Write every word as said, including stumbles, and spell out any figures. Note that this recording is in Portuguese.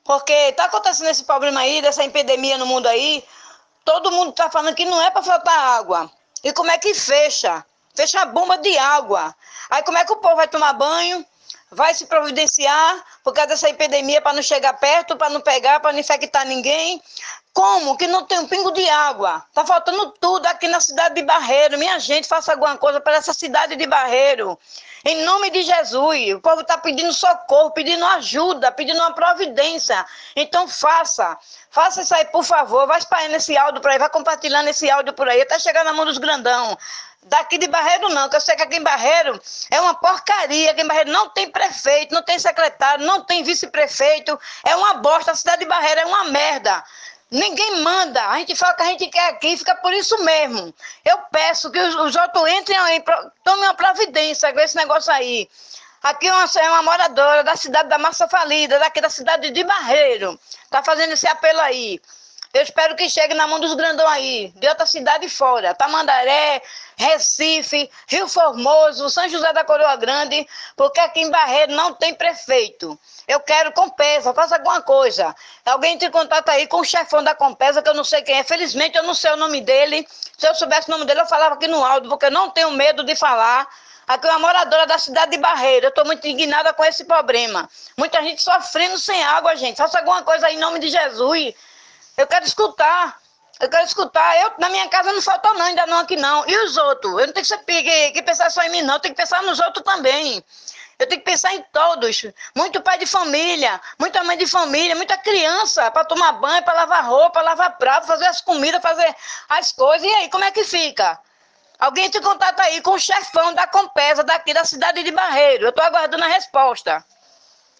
Porque tá acontecendo esse problema aí, dessa epidemia no mundo aí, todo mundo tá falando que não é para faltar água. E como é que fecha? Fecha a bomba de água. Aí como é que o povo vai tomar banho? Vai se providenciar por causa dessa epidemia para não chegar perto, para não pegar, para não infectar ninguém? Como que não tem um pingo de água? Tá faltando tudo aqui na cidade de Barreiro. Minha gente, faça alguma coisa para essa cidade de Barreiro. Em nome de Jesus, o povo está pedindo socorro, pedindo ajuda, pedindo uma providência. Então faça, faça isso aí, por favor. Vai espalhando esse áudio por aí, vai compartilhando esse áudio por aí, até chegar na mão dos grandão. Daqui de Barreiro não, que eu sei que aqui em Barreiro é uma porcaria. Aqui em Barreiro não tem prefeito, não tem secretário, não tem vice-prefeito. É uma bosta, a cidade de Barreiro é uma merda. Ninguém manda, a gente fala o que a gente quer aqui, fica por isso mesmo. Eu peço que os, os outros entrem aí, tomem uma providência com esse negócio aí. Aqui é uma, é uma moradora da cidade da Massa Falida, daqui da cidade de Barreiro. Tá fazendo esse apelo aí. Eu espero que chegue na mão dos grandão aí, de outra cidade fora. Tamandaré, Recife, Rio Formoso, São José da Coroa Grande, porque aqui em Barreiro não tem prefeito. Eu quero Compesa, faça alguma coisa. Alguém entre em contato aí com o chefão da Compesa, que eu não sei quem é. Felizmente eu não sei o nome dele. Se eu soubesse o nome dele, eu falava aqui no áudio, porque eu não tenho medo de falar. Aqui é uma moradora da cidade de Barreiro. Eu estou muito indignada com esse problema. Muita gente sofrendo sem água, gente. Faça alguma coisa aí em nome de Jesus. Eu quero escutar. Eu quero escutar. Eu, na minha casa não faltou não, ainda não aqui não. E os outros? Eu não tenho que, ser, que, que pensar só em mim não, eu tenho que pensar nos outros também. Eu tenho que pensar em todos. Muito pai de família, muita mãe de família, muita criança para tomar banho, para lavar roupa, lavar prato, fazer as comidas, fazer as coisas. E aí, como é que fica? Alguém te contato aí com o chefão da Compesa daqui da cidade de Barreiro. Eu estou aguardando a resposta.